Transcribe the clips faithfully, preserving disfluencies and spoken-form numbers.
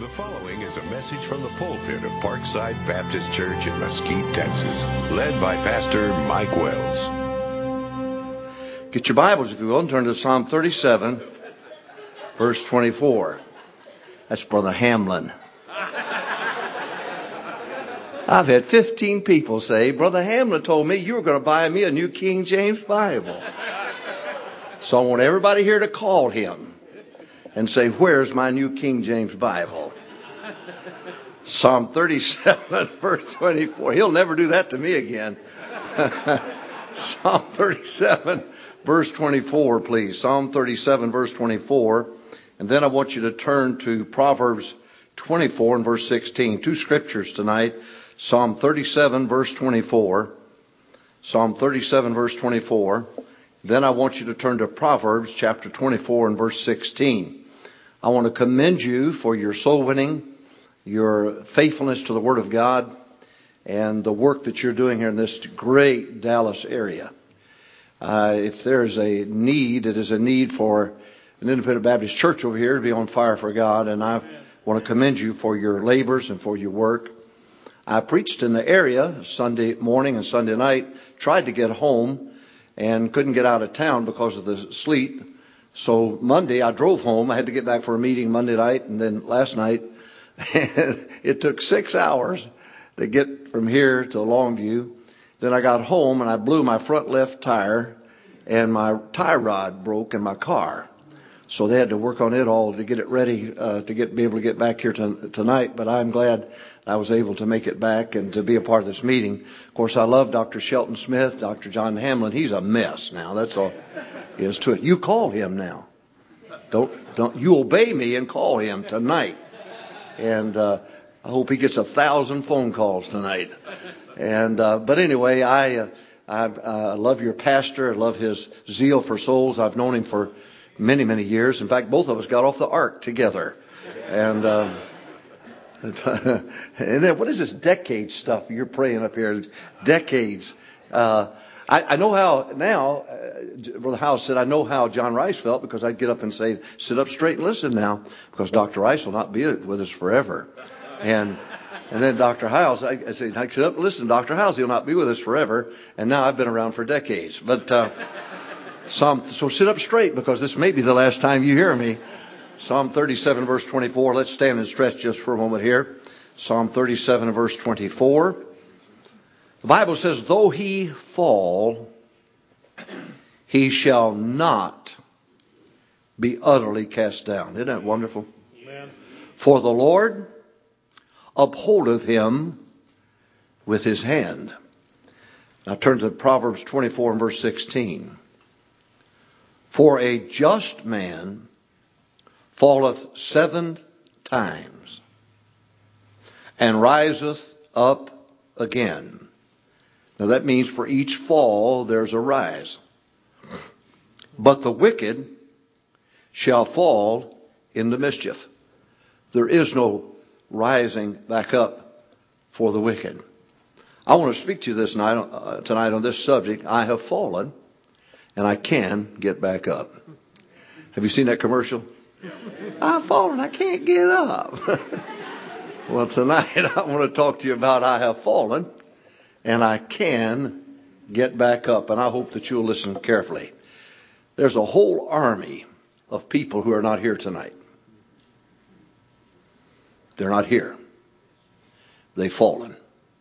The following is a message from the pulpit of Parkside Baptist Church in Mesquite, Texas, led by Pastor Mike Wells. Get your Bibles, if you will, and turn to Psalm thirty-seven, verse twenty-four. That's Brother Hamlin. I've had fifteen people say, Brother Hamlin told me you were going to buy me a new King James Bible. So I want everybody here to call him and say, where's my new King James Bible? Psalm thirty-seven, verse twenty-four. He'll never do that to me again. Psalm thirty-seven, verse twenty-four, please. Psalm thirty-seven, verse twenty-four. And then I want you to turn to Proverbs twenty-four and verse sixteen. Two scriptures tonight. Psalm thirty-seven, verse twenty-four. Psalm thirty-seven, verse twenty-four. Then I want you to turn to Proverbs chapter twenty-four and verse sixteen. I want to commend you for your soul winning, your faithfulness to the Word of God, and the work that you're doing here in this great Dallas area. Uh, if there's a need, it is a need for an independent Baptist church over here to be on fire for God, and I want to commend you for your labors and for your work. I preached in the area Sunday morning and Sunday night, tried to get home, and couldn't get out of town because of the sleet. So Monday I drove home. I had to get back for a meeting Monday night and then last night. And it took six hours to get from here to Longview. Then I got home and I blew my front left tire and my tie rod broke in my car. So they had to work on it all to get it ready uh, to get be able to get back here to, tonight. But I'm glad I was able to make it back and to be a part of this meeting. Of course, I love Doctor Shelton Smith, Doctor John Hamlin. He's a mess now. That's all there is to it. You call him now. Don't don't you obey me and call him tonight. And uh, I hope he gets a thousand phone calls tonight. And uh, but anyway, I uh, I uh, love your pastor. I love his zeal for souls. I've known him for many many years. In fact, both of us got off the ark together. And um, and then what is this decade stuff you're praying up here? Decades. Uh, I, I know how now, uh, Brother House said, I know how John Rice felt because I'd get up and say, sit up straight and listen now because Doctor Rice will not be with us forever. And and then Doctor Hiles, I, I said, I sit up and listen, Doctor Hiles, he'll not be with us forever. And now I've been around for decades. But uh, Psalm, so sit up straight because this may be the last time you hear me. Psalm thirty-seven, verse twenty-four. Let's stand and stretch just for a moment here. Psalm thirty-seven, verse twenty-four. The Bible says, though he fall, he shall not be utterly cast down. Isn't that wonderful? Amen. For the Lord upholdeth him with his hand. Now turn to Proverbs twenty-four and verse sixteen. For a just man falleth seven times and riseth up again. Now that means for each fall there's a rise. But the wicked shall fall into mischief. There is no rising back up for the wicked. I want to speak to you this night, uh, tonight on this subject. I have fallen and I can get back up. Have you seen that commercial? I've fallen, I can't get up. Well, tonight I want to talk to you about I have fallen and I can get back up. And I hope that you'll listen carefully. There's a whole army of people who are not here tonight. They're not here. They've fallen.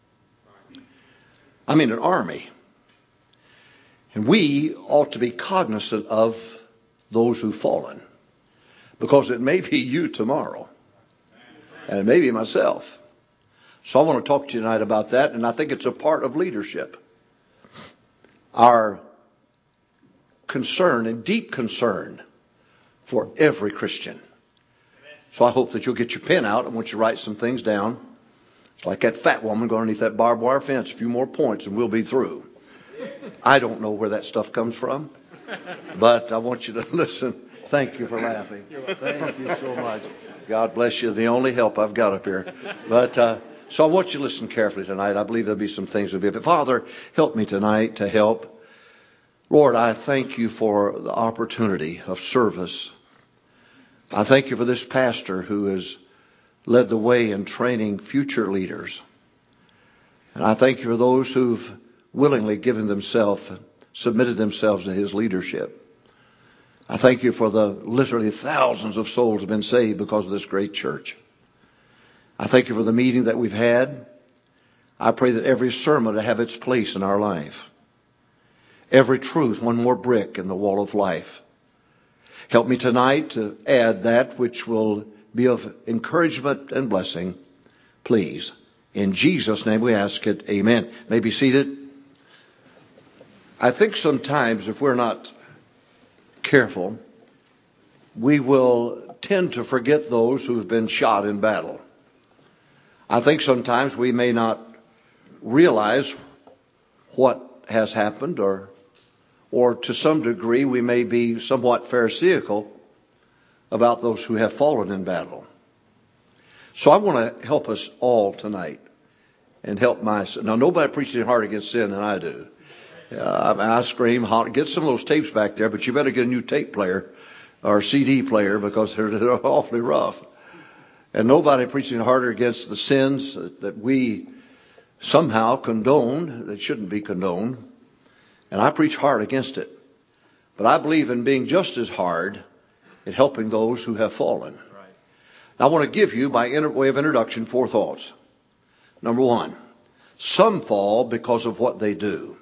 I mean, an army. And we ought to be cognizant of those who've fallen. Because it may be you tomorrow. And it may be myself. So I want to talk to you tonight about that, and I think it's a part of leadership. Our concern and deep concern for every Christian. So I hope that you'll get your pen out. I want you to write some things down. It's like that fat woman going underneath that barbed wire fence. A few more points and we'll be through. I don't know where that stuff comes from, but I want you to listen. Thank you for laughing. Thank you so much. God bless you. The only help I've got up here. But uh, so I want you to listen carefully tonight. I believe there'll be some things. That'll be. But Father, help me tonight to help. Lord, I thank you for the opportunity of service. I thank you for this pastor who is led the way in training future leaders. And I thank you for those who've willingly given themselves, submitted themselves to his leadership. I thank you for the literally thousands of souls have been saved because of this great church. I thank you for the meeting that we've had. I pray that every sermon will have its place in our life. Every truth, one more brick in the wall of life. Help me tonight to add that which will be of encouragement and blessing. Please. In Jesus' name we ask it. Amen. May be seated. I think sometimes if we're not careful, we will tend to forget those who have been shot in battle. I think sometimes we may not realize what has happened, or or to some degree we may be somewhat pharisaical about those who have fallen in battle. So I want to help us all tonight and help myself. Now, nobody preaches harder against sin than I do. Uh, I scream, holler, get some of those tapes back there, but you better get a new tape player or C D player because they're, they're awfully rough. And nobody preaching harder against the sins that we somehow condone, that shouldn't be condoned. And I preach hard against it. But I believe in being just as hard in helping those who have fallen. Now, I want to give you, by way of introduction, four thoughts. Number one, some fall because of what they do.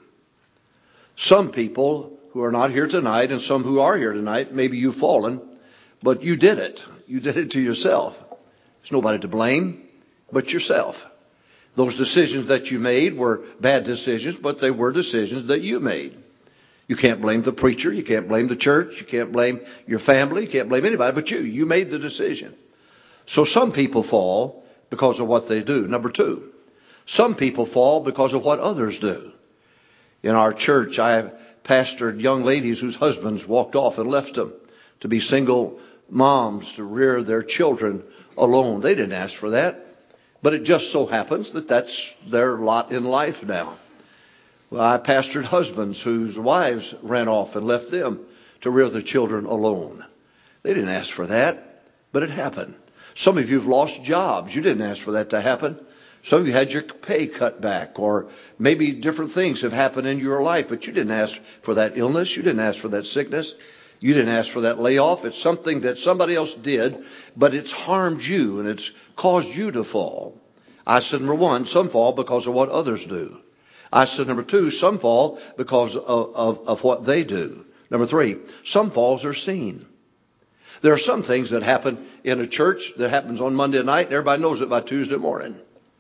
Some people who are not here tonight and some who are here tonight, maybe you've fallen, but you did it. You did it to yourself. There's nobody to blame but yourself. Those decisions that you made were bad decisions, but they were decisions that you made. You can't blame the preacher. You can't blame the church. You can't blame your family. You can't blame anybody but you. You made the decision. So some people fall because of what they do. Number two, some people fall because of what others do. In our church, I have pastored young ladies whose husbands walked off and left them to be single moms to rear their children alone. They didn't ask for that, but it just so happens that that's their lot in life now. Well, I pastored husbands whose wives ran off and left them to rear their children alone. They didn't ask for that, but it happened. Some of you have lost jobs. You didn't ask for that to happen. Some of you had your pay cut back, or maybe different things have happened in your life, but you didn't ask for that illness. You didn't ask for that sickness. You didn't ask for that layoff. It's something that somebody else did, but it's harmed you and it's caused you to fall. I said, number one, some fall because of what others do. I said, number two, some fall because of, of, of what they do. Number three, some falls are seen. There are some things that happen in a church that happens on Monday night and everybody knows it by Tuesday morning.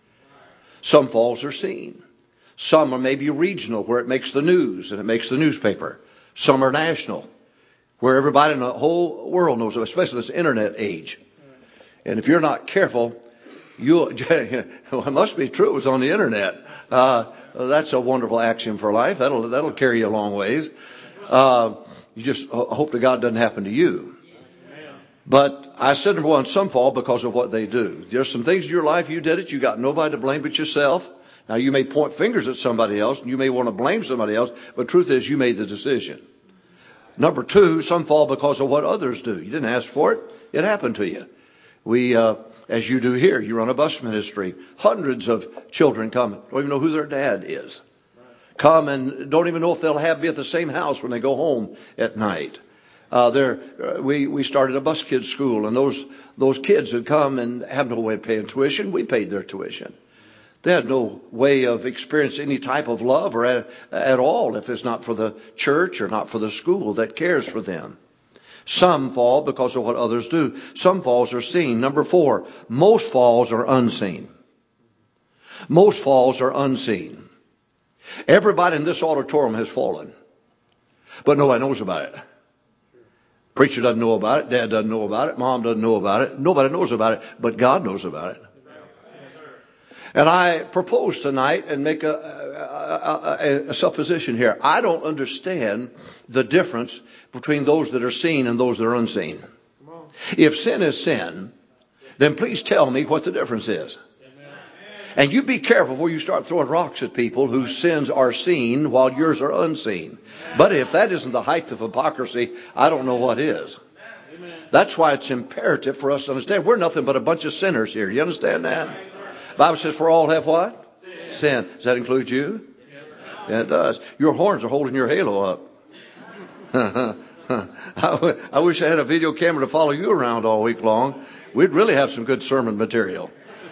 Some falls are seen. Some are maybe regional, where it makes the news and it makes the newspaper. Some are national, where everybody in the whole world knows it, especially this internet age. And if you're not careful, you'll, well, it must be true, it was on the internet. Uh, that's a wonderful axiom for life. That'll, that'll carry you a long ways. Uh, you just hope to God doesn't happen to you. But I said, number one, some fall because of what they do. There's some things in your life, you did it, you got nobody to blame but yourself. Now, you may point fingers at somebody else, and you may want to blame somebody else, but truth is, you made the decision. Number two, some fall because of what others do. You didn't ask for it, it happened to you. We, uh, as you do here, you run a bus ministry. Hundreds of children come, don't even know who their dad is. Come and don't even know if they'll have be at the same house when they go home at night. Uh, there, uh, we, we started a bus kids school, and those, those kids had come and have no way of paying tuition. We paid their tuition. They had no way of experiencing any type of love or at, at all if it's not for the church or not for the school that cares for them. Some fall because of what others do. Some falls are seen. Number four, most falls are unseen. Most falls are unseen. Everybody in this auditorium has fallen, but nobody knows about it. Preacher doesn't know about it. Dad doesn't know about it. Mom doesn't know about it. Nobody knows about it, but God knows about it. And I propose tonight and make a, a, a, a supposition here. I don't understand the difference between those that are seen and those that are unseen. If sin is sin, then please tell me what the difference is. And you be careful before you start throwing rocks at people whose sins are seen while yours are unseen. But if that isn't the height of hypocrisy, I don't know what is. That's why it's imperative for us to understand we're nothing but a bunch of sinners here. You understand that? The Bible says for all have what? Sin. Does that include you? Yeah, it does. Your horns are holding your halo up. I, I wish I had a video camera to follow you around all week long. We'd really have some good sermon material.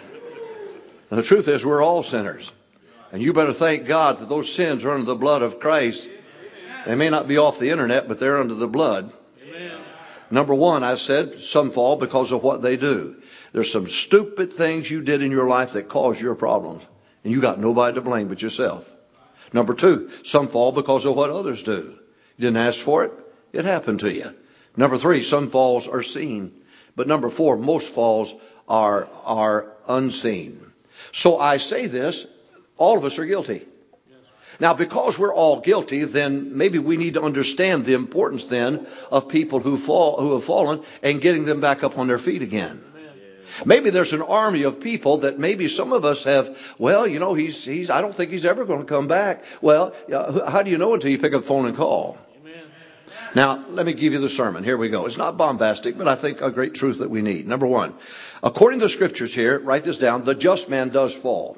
The truth is we're all sinners. And you better thank God that those sins are under the blood of Christ. They may not be off the internet, but they're under the blood. Amen. Number one, I said some fall because of what they do. There's some stupid things you did in your life that caused your problems. And you got nobody to blame but yourself. Number two, some fall because of what others do. You didn't ask for it. It happened to you. Number three, some falls are seen. But number four, most falls are, are unseen. So I say this, all of us are guilty. Now, because we're all guilty, then maybe we need to understand the importance then of people who fall, who have fallen and getting them back up on their feet again. Maybe there's an army of people that maybe some of us have, well, you know, he's, he's, I don't think he's ever going to come back. Well, how do you know until you pick up the phone and call? Amen. Now, let me give you the sermon. Here we go. It's not bombastic, but I think a great truth that we need. Number one, according to the scriptures here, write this down, the just man does fall.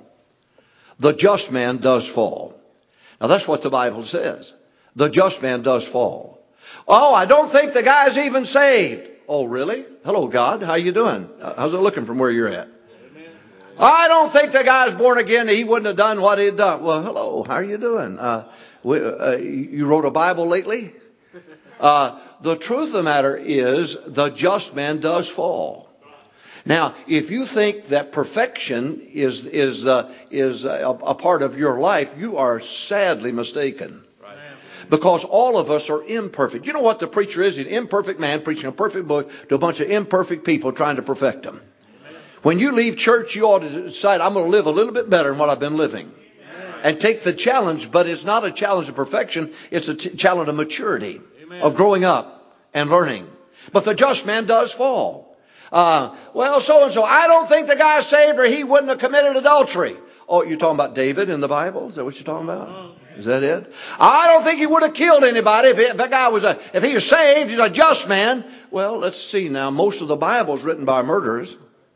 The just man does fall. Now, that's what the Bible says. The just man does fall. Oh, I don't think the guy's even saved. Oh, really? Hello, God. How you doing? How's it looking from where you're at? Amen. I don't think the guy's born again. He wouldn't have done what he'd done. Well, hello. How are you doing? Uh, we, uh, you wrote a Bible lately? Uh, the truth of the matter is the just man does fall. Now, if you think that perfection is is uh, is a, a part of your life, you are sadly mistaken. Because all of us are imperfect. You know what the preacher is? An imperfect man preaching a perfect book to a bunch of imperfect people trying to perfect them. When you leave church, you ought to decide, I'm going to live a little bit better than what I've been living. And take the challenge, but it's not a challenge of perfection. It's a t- challenge of maturity, of growing up and learning. But the just man does fall. Uh, well, so-and-so, I don't think the guy's saved or he wouldn't have committed adultery. Oh, you're talking about David in the Bible? Is that what you're talking about? Is that it? I don't think he would have killed anybody if, he, if that guy was a, if he was saved, he's a just man. Well, let's see now. Most of the Bible is written by murderers.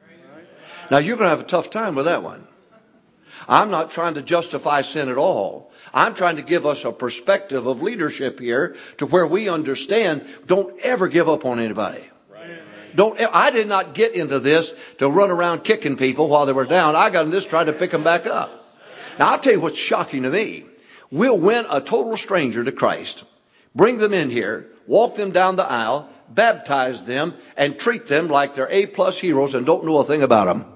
Now, you're going to have a tough time with that one. I'm not trying to justify sin at all. I'm trying to give us a perspective of leadership here to where we understand don't ever give up on anybody. Don't, I did not get into this to run around kicking people while they were down. I got in this trying to pick them back up. Now, I'll tell you what's shocking to me. We'll win a total stranger to Christ, bring them in here, walk them down the aisle, baptize them, and treat them like they're A-plus heroes and don't know a thing about them.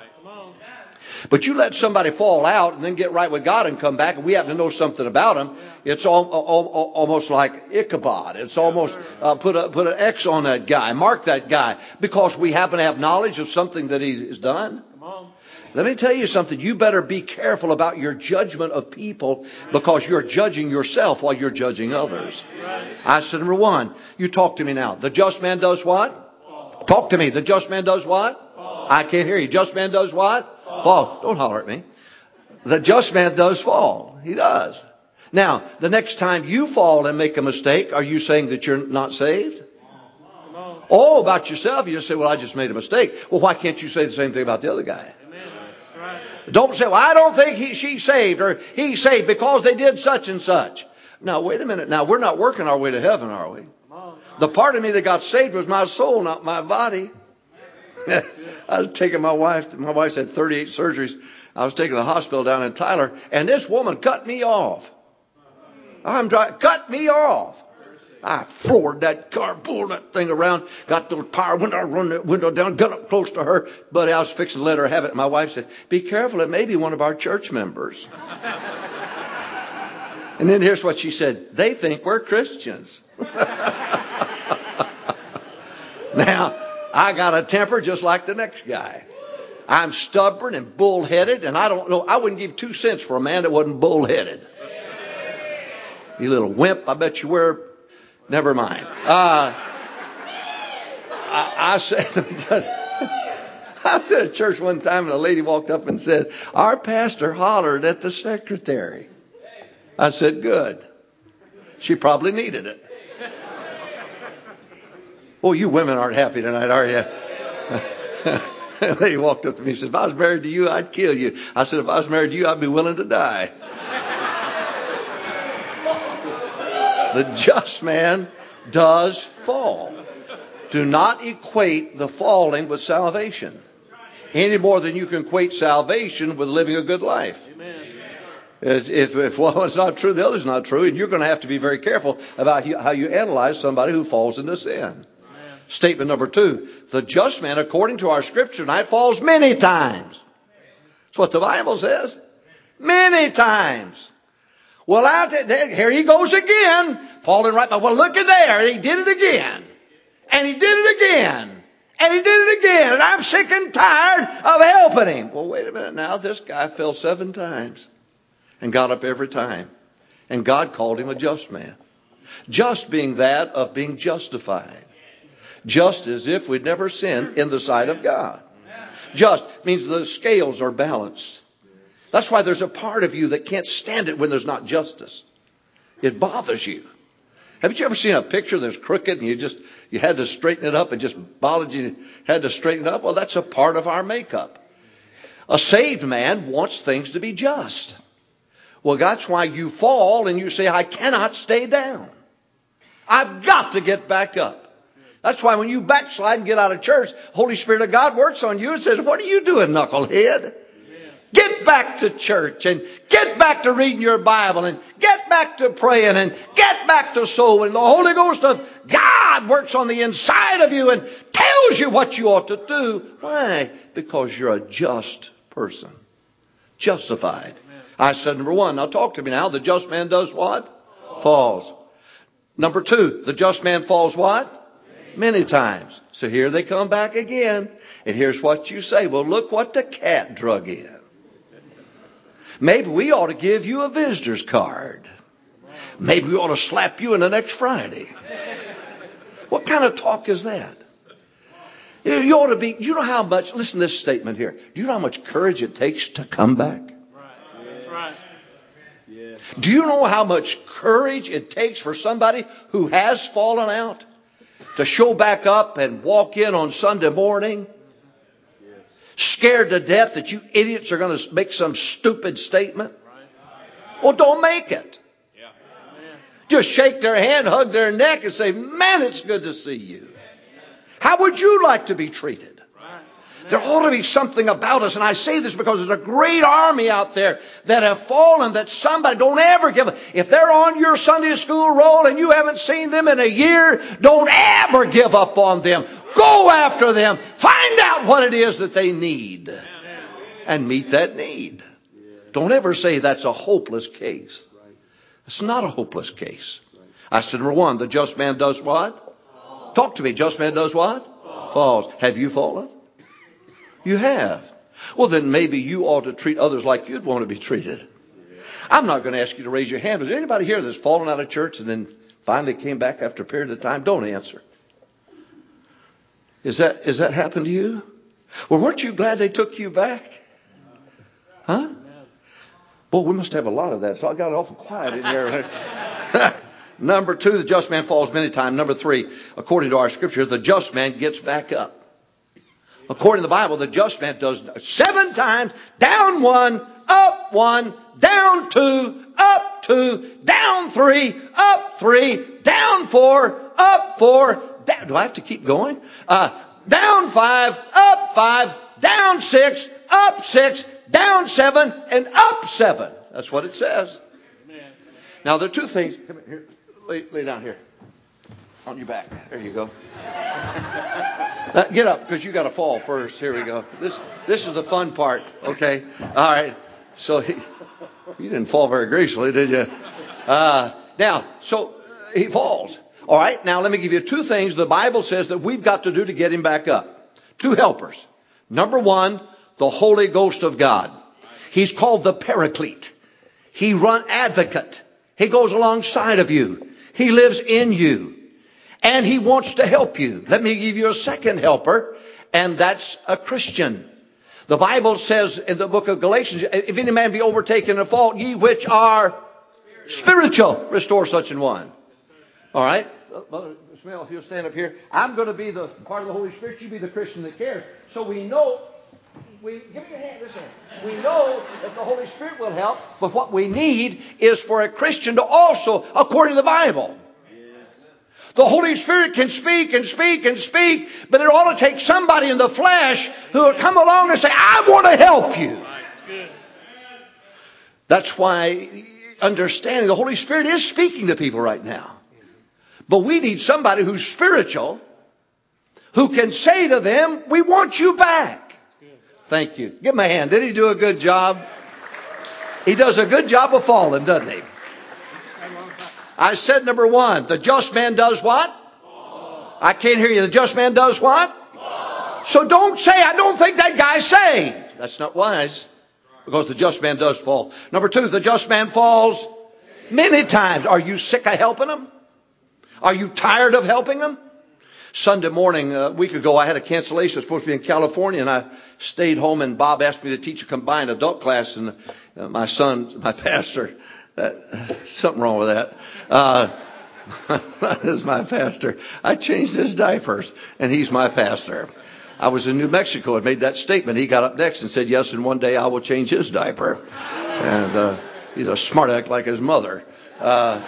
But you let somebody fall out and then get right with God and come back, and we happen to know something about them. It's all, all, all, almost like Ichabod. It's almost uh, put a, put an X on that guy, mark that guy, because we happen to have knowledge of something that he's done. Let me tell you something. You better be careful about your judgment of people because you're judging yourself while you're judging others. I said, number one, you talk to me now. The just man does what? Talk to me. The just man does what? I can't hear you. Just man does what? Fall. Don't holler at me. The just man does fall. He does. Now, the next time you fall and make a mistake, are you saying that you're not saved? Oh, about yourself, you just say, well, I just made a mistake. Well, why can't you say the same thing about the other guy? Don't say, well, I don't think he, she's saved or he's saved because they did such and such. Now, wait a minute. Now, we're not working our way to heaven, are we? The part of me that got saved was my soul, not my body. I was taking my wife, my wife's had thirty-eight surgeries. I was taking a hospital down in Tyler, and this woman cut me off. I'm driving, cut me off. I floored that car, pulled that thing around, got those power window, I run that window down, got up close to her. But I was fixing to let her have it. My wife said, be careful, it may be one of our church members. And then here's what she said. They think we're Christians. Now, I got a temper just like the next guy. I'm stubborn and bullheaded, and I don't know, I wouldn't give two cents for a man that wasn't bullheaded. You little wimp, I bet you were. Never mind. Uh, I, I said, I was at a church one time and a lady walked up and said, our pastor hollered at the secretary. I said, good. She probably needed it. Oh, you women aren't happy tonight, are you? A lady walked up to me and said, if I was married to you, I'd kill you. I said, if I was married to you, I'd be willing to die. The just man does fall. Do not equate the falling with salvation any more than you can equate salvation with living a good life. Amen. As if, if one's not true, the other's not true, and you're going to have to be very careful about how you analyze somebody who falls into sin. Statement number two, the just man, according to our scripture tonight, falls many times. That's what the Bible says. Many times. Well, out there, here he goes again, falling right by. Well, look at there. He did it again. And he did it again. And he did it again. And I'm sick and tired of helping him. Well, wait a minute now. This guy fell seven times and got up every time. And God called him a just man. Just being that of being justified. Just as if we'd never sinned in the sight of God. Just means the scales are balanced. That's why there's a part of you that can't stand it when there's not justice. It bothers you. Haven't you ever seen a picture that's crooked and you just, you had to straighten it up and just bothered you, had to straighten it up? Well, that's a part of our makeup. A saved man wants things to be just. Well, that's why you fall and you say, I cannot stay down. I've got to get back up. That's why when you backslide and get out of church, Holy Spirit of God works on you and says, what are you doing, knucklehead? Get back to church and get back to reading your Bible and get back to praying and get back to soul. And the Holy Ghost of God works on the inside of you and tells you what you ought to do. Why? Because you're a just person. Justified. I said number one. Now talk to me now. The just man does what? Falls. Number two. The just man falls what? Many times. So here they come back again. And here's what you say. Well, look what the cat drug in. Maybe we ought to give you a visitor's card. Maybe we ought to slap you in the next Friday. What kind of talk is that? You ought to be, you know how much, listen to this statement here. Do you know how much courage it takes to come back? Right. That's right. Yeah. Do you know how much courage it takes for somebody who has fallen out to show back up and walk in on Sunday morning? Scared to death that you idiots are going to make some stupid statement? Well, don't make it. Just shake their hand, hug their neck and say, man, it's good to see you. How would you like to be treated? There ought to be something about us. And I say this because there's a great army out there that have fallen, that somebody, don't ever give up. If they're on your Sunday school roll and you haven't seen them in a year, don't ever give up on them. Go after them. Find out what it is that they need and meet that need. Don't ever say that's a hopeless case. It's not a hopeless case. I said, number one, the just man does what? Talk to me. Just man does what? Falls. Have you fallen? You have. Well, then maybe you ought to treat others like you'd want to be treated. I'm not going to ask you to raise your hand. Is there anybody here that's fallen out of church and then finally came back after a period of time? Don't answer. Is that, is that happened to you? Well, weren't you glad they took you back? Huh? Boy, we must have a lot of that. So I got it awful quiet in here. Number two, the just man falls many times. Number three, according to our scripture, the just man gets back up. According to the Bible, the just man does seven times, down one, up one, down two, up two, down three, up three, down four, up four. Down, do I have to keep going? Uh, down five, up five, down six, up six, down seven, and up seven. That's what it says. Now, there are two things. Come here. Lay, lay down here. On your back. There you go. Now, get up, because you got to fall first. Here we go. This this is the fun part. Okay. All right. So he, you didn't fall very gracefully, did you? Uh, now, so he falls. All right. Now, let me give you two things the Bible says that we've got to do to get him back up. Two helpers. Number one, the Holy Ghost of God. He's called the Paraclete. He run advocate. He goes alongside of you. He lives in you. And he wants to help you. Let me give you a second helper, and that's a Christian. The Bible says in the book of Galatians, if any man be overtaken in a fault, ye which are spiritual, restore such an one. All right? Brother Smell, if you'll stand up here, I'm going to be the part of the Holy Spirit. You be the Christian that cares. So we know, we give me your hand, this hand. We know that the Holy Spirit will help, but what we need is for a Christian to also, according to the Bible. The Holy Spirit can speak and speak and speak, but it ought to take somebody in the flesh who will come along and say, I want to help you. That's why understanding the Holy Spirit is speaking to people right now. But we need somebody who's spiritual, who can say to them, we want you back. Thank you. Give him a hand. Did he do a good job? He does a good job of falling, doesn't he? I said number one, the just man does what? I can't hear you. The just man does what? So don't say, I don't think that guy's saved. That's not wise. Because the just man does fall. Number two, the just man falls many times. Are you sick of helping him? Are you tired of helping him? Sunday morning, a week ago, I had a cancellation. I was supposed to be in California, and I stayed home, and Bob asked me to teach a combined adult class, and uh, my son, my pastor, that, something wrong with that. Uh, that is my pastor. I changed his diapers, and he's my pastor. I was in New Mexico and made that statement. He got up next and said, yes, and one day I will change his diaper. And uh, he's a smart aleck like his mother. Uh,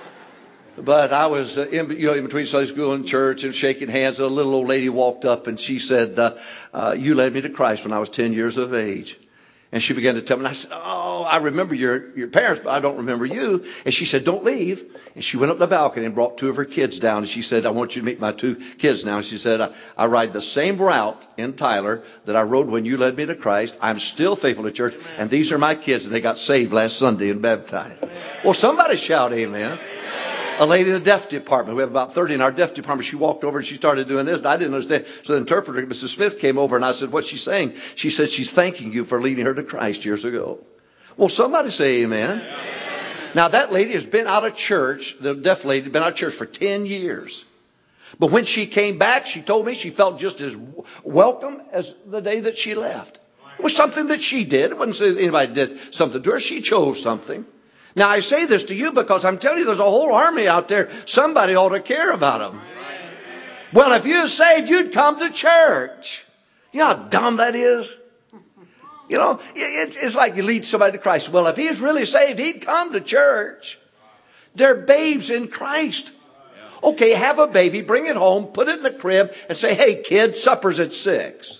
but I was uh, in, you know, in between Sunday school and church and shaking hands. And a little old lady walked up and she said, uh, uh, you led me to Christ when I was ten years of age. And she began to tell me, and I said, oh, I remember your, your parents, but I don't remember you. And she said, don't leave. And she went up the balcony and brought two of her kids down. And she said, I want you to meet my two kids now. And she said, I, I ride the same route in Tyler that I rode when you led me to Christ. I'm still faithful to church. Amen. And these are my kids. And they got saved last Sunday and baptized. Amen. Well, somebody shout amen. Amen. A lady in the deaf department. We have about thirty in our deaf department. She walked over and she started doing this. And I didn't understand. So the interpreter, Missus Smith, came over and I said, what's she saying? She said, she's thanking you for leading her to Christ years ago. Well, somebody say amen. Amen. Now that lady has been out of church. The deaf lady has been out of church for ten years. But when she came back, she told me she felt just as welcome as the day that she left. It was something that she did. It wasn't that anybody did something to her. She chose something. Now, I say this to you because I'm telling you there's a whole army out there. Somebody ought to care about them. Well, if you're saved, you'd come to church. You know how dumb that is? You know, it's, it's like you lead somebody to Christ. Well, if he's really saved, he'd come to church. They're babes in Christ. Okay, have a baby, bring it home, put it in the crib, and say, hey, kid, supper's at six.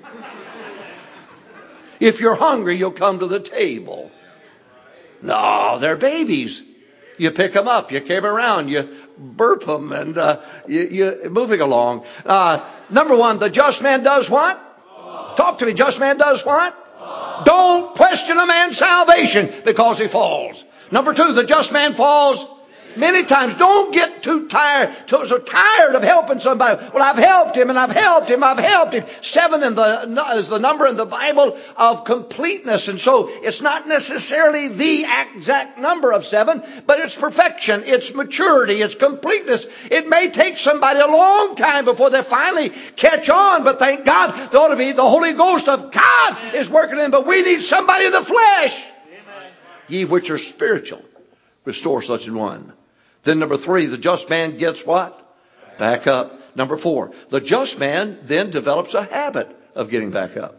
If you're hungry, you'll come to the table. No, they're babies. You pick them up, you carry them around, you burp them, and uh, you, you moving along. Uh, number one, the just man does what? Talk to me. Just man does what? Don't question a man's salvation because he falls. Number two, the just man falls many times. Don't get too tired, too, so tired of helping somebody. Well, I've helped him and I've helped him, I've helped him. Seven in the, is the number in the Bible of completeness. And so it's not necessarily the exact number of seven, but it's perfection, it's maturity, it's completeness. It may take somebody a long time before they finally catch on, but thank God there ought to be the Holy Ghost of God is working in, but we need somebody in the flesh. Amen. Ye which are spiritual, restore such an one. Then number three, the just man gets what? Back up. Number four, the just man then develops a habit of getting back up.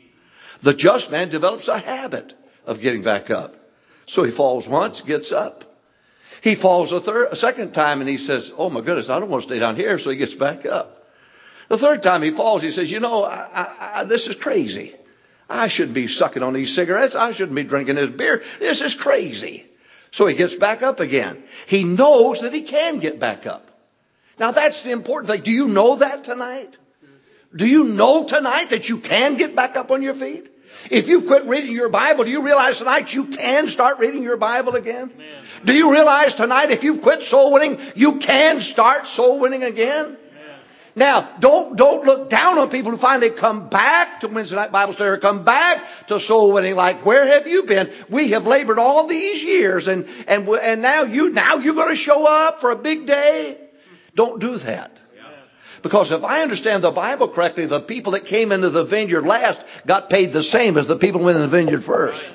The just man develops a habit of getting back up. So he falls once, gets up. He falls a third, a second time, and he says, oh my goodness, I don't want to stay down here. So he gets back up. The third time he falls, he says, you know, I, I, I, this is crazy. I shouldn't be sucking on these cigarettes. I shouldn't be drinking this beer. This is crazy. So he gets back up again. He knows that he can get back up. Now that's the important thing. Do you know that tonight? Do you know tonight that you can get back up on your feet? If you've quit reading your Bible, do you realize tonight you can start reading your Bible again? Amen. Do you realize tonight if you've quit soul winning, you can start soul winning again? Now, don't, don't look down on people who finally come back to Wednesday night Bible study or come back to soul winning. Like, where have you been? We have labored all these years and, and, and now you, now you're going to show up for a big day. Don't do that. Because if I understand the Bible correctly, the people that came into the vineyard last got paid the same as the people who went in the vineyard first.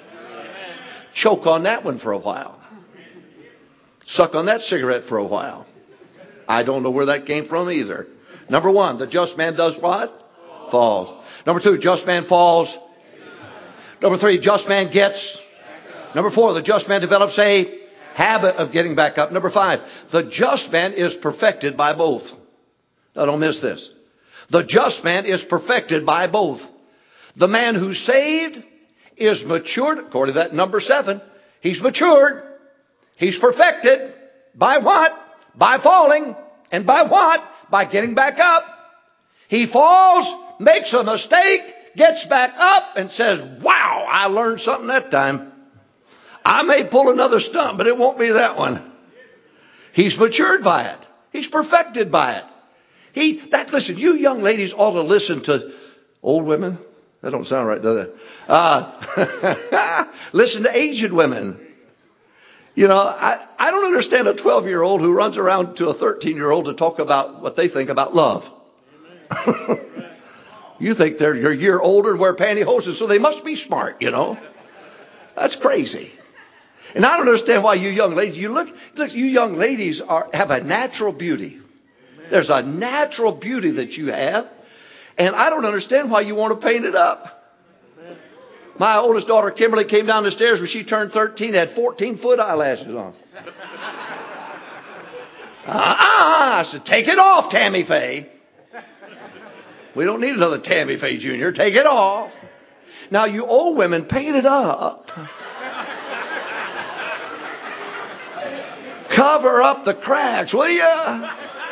Choke on that one for a while. Suck on that cigarette for a while. I don't know where that came from either. Number one, the just man does what? Falls. Number two, just man falls. Number three, just man gets. Number four, the just man develops a habit of getting back up. Number five, the just man is perfected by both. Now don't miss this. The just man is perfected by both. The man who's saved is matured, according to that number seven. He's matured. He's perfected. By what? By falling. And by what? By getting back up. He falls, makes a mistake, gets back up and says, wow, I learned something that time. I may pull another stunt, but it won't be that one. He's matured by it. He's perfected by it. He, that, listen, you young ladies ought to listen to old women. That don't sound right, does it? Uh, listen to aged women. You know, I, I don't understand a twelve-year-old who runs around to a thirteen-year-old to talk about what they think about love. You think they're you're a year older and wear pantyhose, so they must be smart, you know. That's crazy. And I don't understand why you young ladies, you look, look you young ladies are have a natural beauty. There's a natural beauty that you have. And I don't understand why you want to paint it up. My oldest daughter, Kimberly, came down the stairs when she turned thirteen, had fourteen foot eyelashes on. Uh-uh. I said, take it off, Tammy Faye. We don't need another Tammy Faye Junior Take it off. Now, you old women, paint it up. Cover up the cracks, will ya?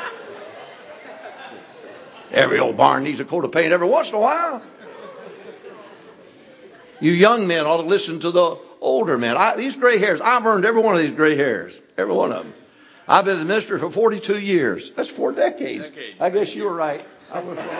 Every old barn needs a coat of paint every once in a while. You young men ought to listen to the older men. I, these gray hairs, I've earned every one of these gray hairs. Every one of them. I've been in the ministry for forty-two years. That's four decades. decades. I guess you were right. I was wrong.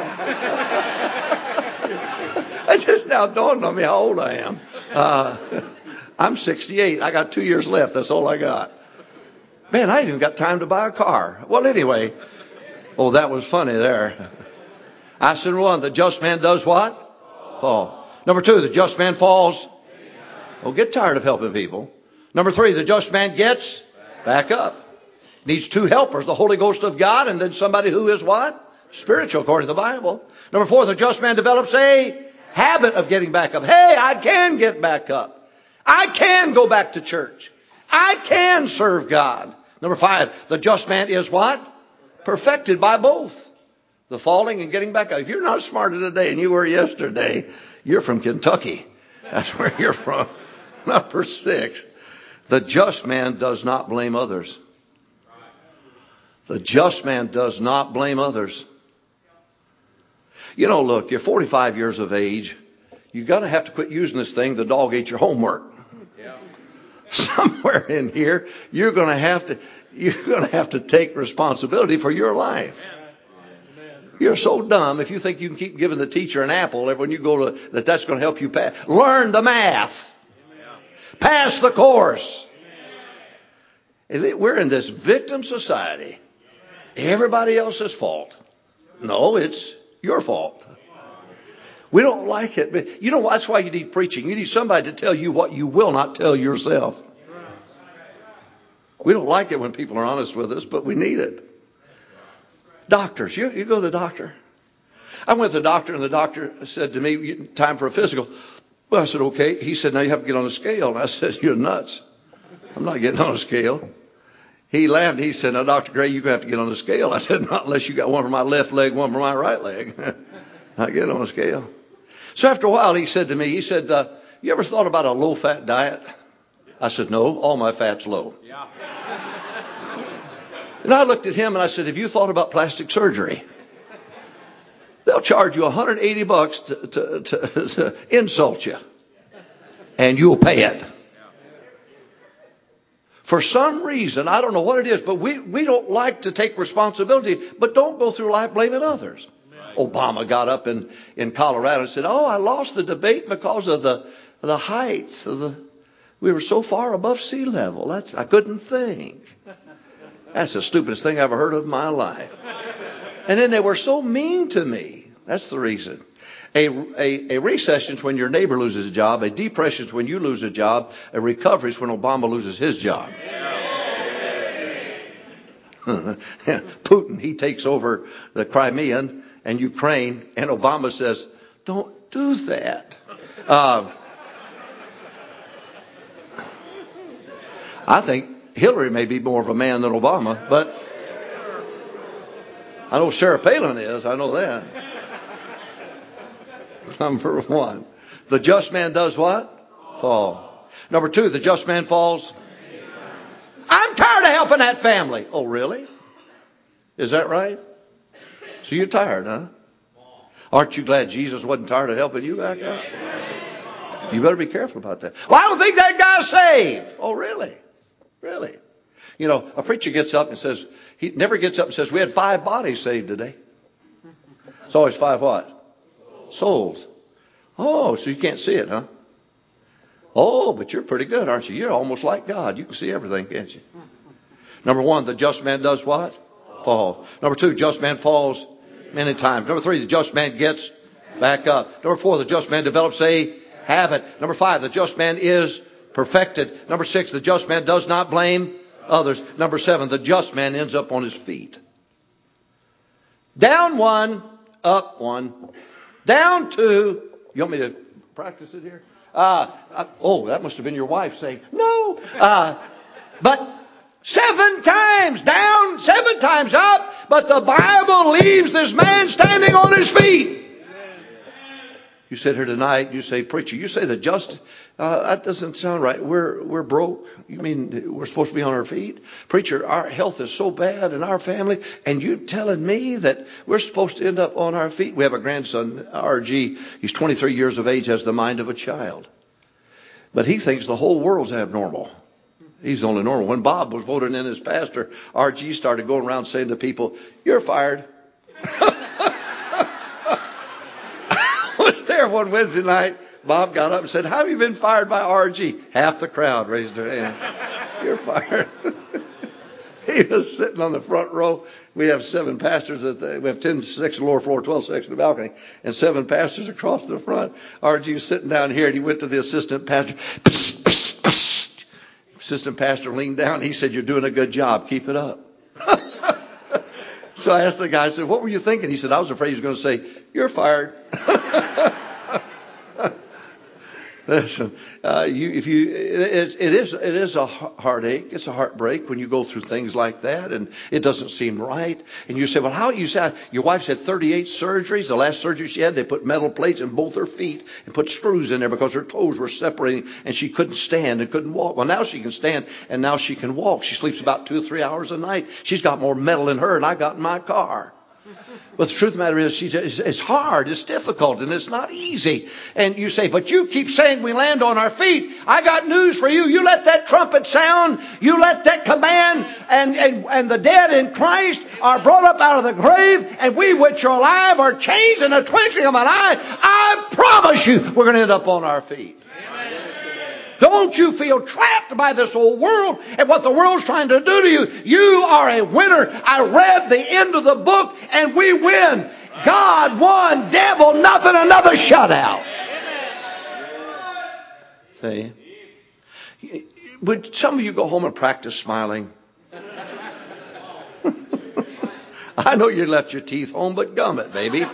It just now dawned on me how old I am. Uh, I'm sixty-eight. I got two years left. That's all I got. Man, I ain't even got time to buy a car. Well, anyway. Oh, that was funny there. I said, one, the just man does what? Fall. Number two, the just man falls. Oh, get tired of helping people. Number three, the just man gets back up. Needs two helpers, the Holy Ghost of God, and then somebody who is what? Spiritual, according to the Bible. Number four, the just man develops a habit of getting back up. Hey, I can get back up. I can go back to church. I can serve God. Number five, the just man is what? Perfected by both. The falling and getting back up. If you're not smarter today than you were yesterday, you're from Kentucky. That's where you're from. Number six, the just man does not blame others. The just man does not blame others. You know, look, you're forty-five years of age. You've got to have to quit using this thing. The dog ate your homework. Yeah. Somewhere in here, you're going to have to, you're going to have to take responsibility for your life. Amen. You're so dumb if you think you can keep giving the teacher an apple when you go to, that that's going to help you pass. Learn the math. Amen. Pass the course. Amen. We're in this victim society. Everybody else's fault. No, it's your fault. We don't like it. But you know, that's why you need preaching. You need somebody to tell you what you will not tell yourself. We don't like it when people are honest with us, but we need it. Doctors, you, you go to the doctor. I went to the doctor, and the doctor said to me, time for a physical. Well, I said, okay. He said, now you have to get on a scale. And I said, you're nuts. I'm not getting on a scale. He laughed. He said, now, Doctor Gray, you're going to have to get on the scale. I said, not unless you got one for my left leg, one for my right leg. I get on a scale. So after a while, he said to me, he said, uh, you ever thought about a low-fat diet? I said, no, all my fat's low. Yeah. And I looked at him and I said, have you thought about plastic surgery? They'll charge you one hundred eighty bucks to, to, to, to insult you. And you'll pay it. For some reason, I don't know what it is, but we, we don't like to take responsibility, but don't go through life blaming others. Right. Obama got up in, in Colorado and said, oh, I lost the debate because of the, the height of the, we were so far above sea level. That's, I couldn't think. That's the stupidest thing I ever heard of in my life. And then they were so mean to me. That's the reason. A, a, a recession is when your neighbor loses a job. A depression is when you lose a job. A recovery is when Obama loses his job. Putin, he takes over the Crimean and Ukraine, and Obama says, don't do that. Um, I think Hillary may be more of a man than Obama, but I know Sarah Palin is. I know that. Number one, the just man does what? Fall. Number two, the just man falls. I'm tired of helping that family. Oh, really? Is that right? So you're tired, huh? Aren't you glad Jesus wasn't tired of helping you back up? You better be careful about that. Well, I don't think that guy's saved. Oh, really? Really? You know, a preacher gets up and says, he never gets up and says, we had five bodies saved today. It's always five what? Souls. Oh, so you can't see it, huh? Oh, but you're pretty good, aren't you? You're almost like God. You can see everything, can't you? Number one, the just man does what? Fall. Number two, just man falls many times. Number three, the just man gets back up. Number four, the just man develops a habit. Number five, the just man is perfected. Number six, the just man does not blame others. Number seven, the just man ends up on his feet. Down one, up one. Down two. You want me to practice it here? Uh, uh, oh, that must have been your wife saying, no. Uh, but seven times down, seven times up. But the Bible leaves this man standing on his feet. You sit here tonight, you say, preacher, you say the just, uh, that doesn't sound right. We're, we're broke. You mean we're supposed to be on our feet? Preacher, our health is so bad in our family. And you telling me that we're supposed to end up on our feet? We have a grandson, R G. He's twenty-three years of age, has the mind of a child. But he thinks the whole world's abnormal. He's only normal. When Bob was voted in as pastor, R G started going around saying to people, you're fired. I was there one Wednesday night. Bob got up and said, how have you been fired by R G? Half the crowd raised their hand. You're fired. He was sitting on the front row. We have seven pastors. At the, we have ten sections on the lower floor, twelve sections on the balcony, and seven pastors across the front. R G was sitting down here, and he went to the assistant pastor. Psst, psst, psst. Assistant pastor leaned down. He said, you're doing a good job. Keep it up. So I asked the guy, I said, what were you thinking? He said, I was afraid he was going to say, you're fired. Listen, uh, you, if you, it, it is, it is a heartache. It's a heartbreak when you go through things like that and it doesn't seem right. And you say, well, how you said your wife's had thirty-eight surgeries. The last surgery she had, they put metal plates in both her feet and put screws in there because her toes were separating and she couldn't stand and couldn't walk. Well, now she can stand and now she can walk. She sleeps about two or three hours a night. She's got more metal in her than I got in my car. But the truth of the matter is, she just, it's hard, it's difficult, and it's not easy. And you say, but you keep saying we land on our feet. I got news for you. You let that trumpet sound, you let that command, and, and, and the dead in Christ are brought up out of the grave, and we which are alive are changed in the twinkling of an eye. I promise you, we're going to end up on our feet. Don't you feel trapped by this old world and what the world's trying to do to you. You are a winner. I read the end of the book and we win. God won, devil nothing, another shutout. See? Would some of you go home and practice smiling? I know you left your teeth home, but gum it, baby.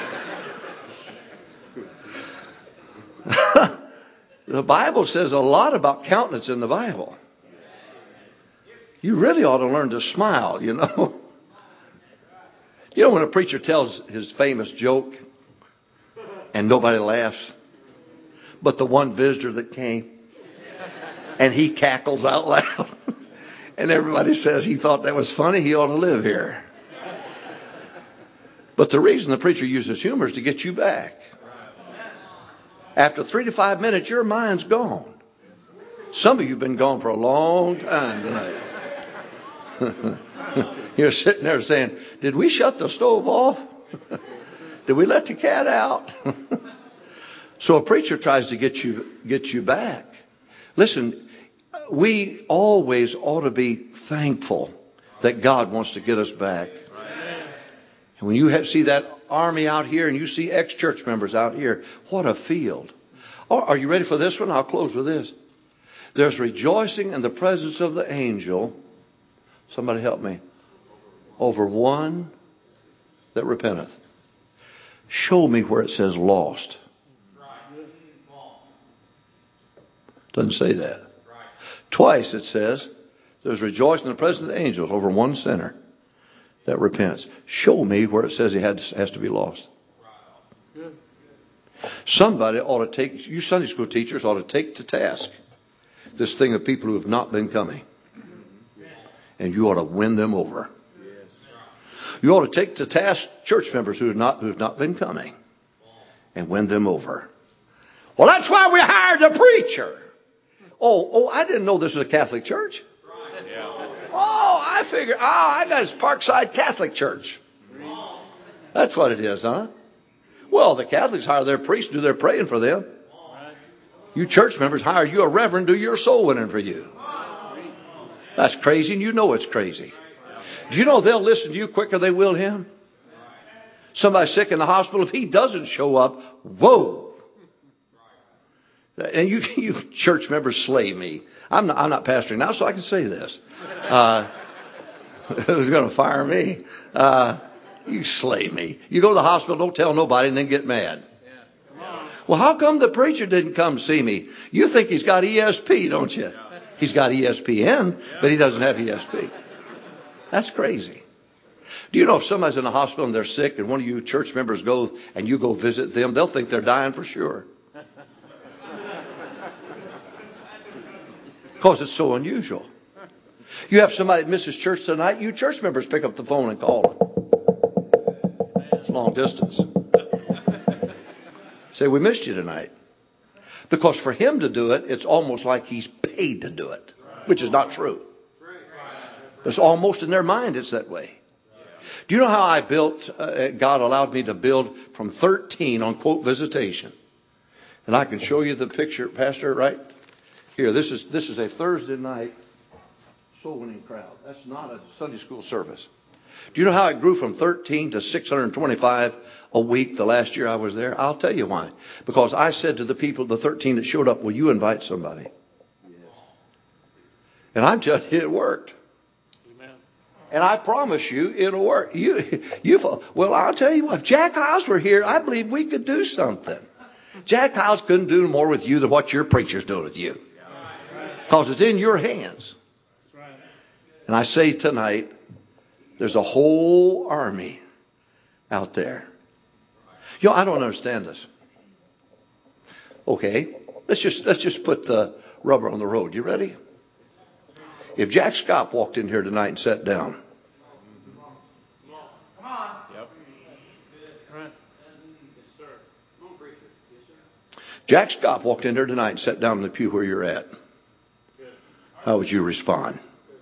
The Bible says a lot about countenance in the Bible. You really ought to learn to smile, you know. You know when a preacher tells his famous joke and nobody laughs, but the one visitor that came and he cackles out loud and everybody says he thought that was funny, he ought to live here. But the reason the preacher uses humor is to get you back. After three to five minutes, your mind's gone. Some of you have been gone for a long time tonight. You're sitting there saying, did we shut the stove off? Did we let the cat out? So a preacher tries to get you, get you back. Listen, we always ought to be thankful that God wants to get us back. And when you have, see that army out here and you see ex-church members out here, what a field. Oh, are you ready for this one? I'll close with this. There's rejoicing in the presence of the angel. Somebody help me. over one that repenteth. Show me where it says lost. Doesn't say that. Twice it says there's rejoicing in the presence of the angels over one sinner that repents. Show me where it says he had, has to be lost. Somebody ought to take, you Sunday school teachers ought to take to task this thing of people who have not been coming. And you ought to win them over. You ought to take to task church members who have not, who have not been coming and win them over. Well, that's why we hired a preacher. Oh, oh, I didn't know this was a Catholic church. Oh, I figured, oh, I got his Parkside Catholic Church. That's what it is, huh? Well, the Catholics hire their priests, do their praying for them. You church members hire you a reverend, do your soul winning for you. That's crazy, and you know it's crazy. Do you know they'll listen to you quicker than they will him? Somebody's sick in the hospital, if he doesn't show up, whoa. And you, you church members slay me. I'm not, I'm not pastoring now, so I can say this. Uh, who's going to fire me? Uh, you slay me. You go to the hospital, don't tell nobody, and then get mad. Well, how come the preacher didn't come see me? You think he's got E S P, don't you? He's got E S P N, but he doesn't have E S P. That's crazy. Do you know if somebody's in the hospital and they're sick and one of you church members go and you go visit them, they'll think they're dying for sure. Because it's so unusual. You have somebody that misses church tonight, you church members pick up the phone and call them. It's long distance. Say, we missed you tonight. Because for him to do it, it's almost like he's paid to do it, which is not true. It's almost in their mind it's that way. Do you know how I built, uh, God allowed me to build from thirteen on quote visitation? And I can show you the picture, Pastor, right? Here, this is this is a Thursday night soul winning crowd. That's not a Sunday school service. Do you know how it grew from thirteen to six hundred twenty-five a week the last year I was there? I'll tell you why. Because I said to the people, the thirteen that showed up, will you invite somebody? Yes. And I'm telling you, it worked. Amen. And I promise you, it'll work. You, you. Well, I'll tell you what, if Jack Hiles were here, I believe we could do something. Jack Hiles couldn't do more with you than what your preacher's doing with you. Because it's in your hands. And I say tonight, there's a whole army out there. You know, I don't understand this. Okay, let's just let's just put the rubber on the road. You ready? If Jack Scott walked in here tonight and sat down. Come on. Yep. Right. Yes, sir. Come on, preacher. Yes, sir. Jack Scott walked in here tonight and sat down in the pew where you're at. How would you respond?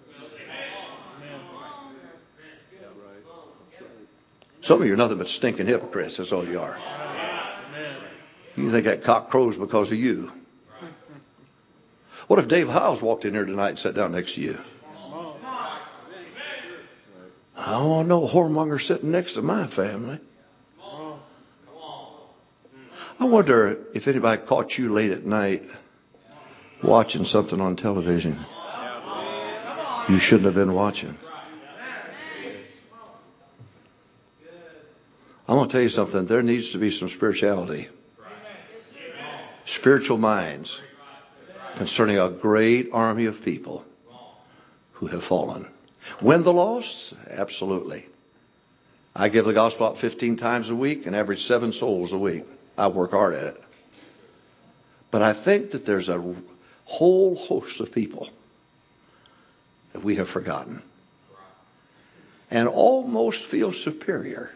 Some of you are nothing but stinking hypocrites. That's all you are. You think that cock crows because of you. What if Dave Hiles walked in here tonight and sat down next to you? I don't want no whoremonger sitting next to my family. I wonder if anybody caught you late at night watching something on television you shouldn't have been watching. I'm going to tell you something. There needs to be some spirituality. Spiritual minds concerning a great army of people who have fallen. Win the lost? Absolutely. I give the gospel out fifteen times a week and average seven souls a week. I work hard at it. But I think that there's a whole host of people that we have forgotten and almost feel superior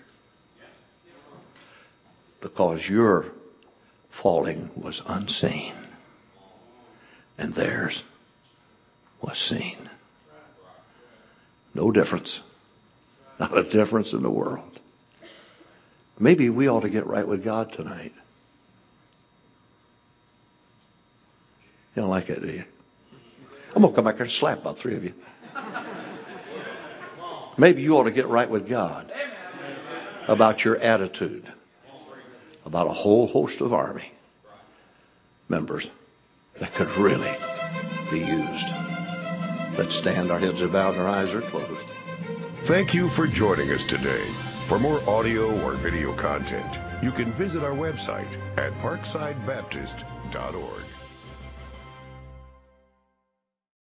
because your falling was unseen and theirs was seen. No difference. Not a difference in the world. Maybe we ought to get right with God tonight. You don't like it, do you? I'm going to come back here and slap about three of you. Maybe you ought to get right with God about your attitude about a whole host of army members that could really be used. Let's stand. Our heads are bowed and our eyes are closed. Thank you for joining us today. For more audio or video content, you can visit our website at parkside baptist dot org.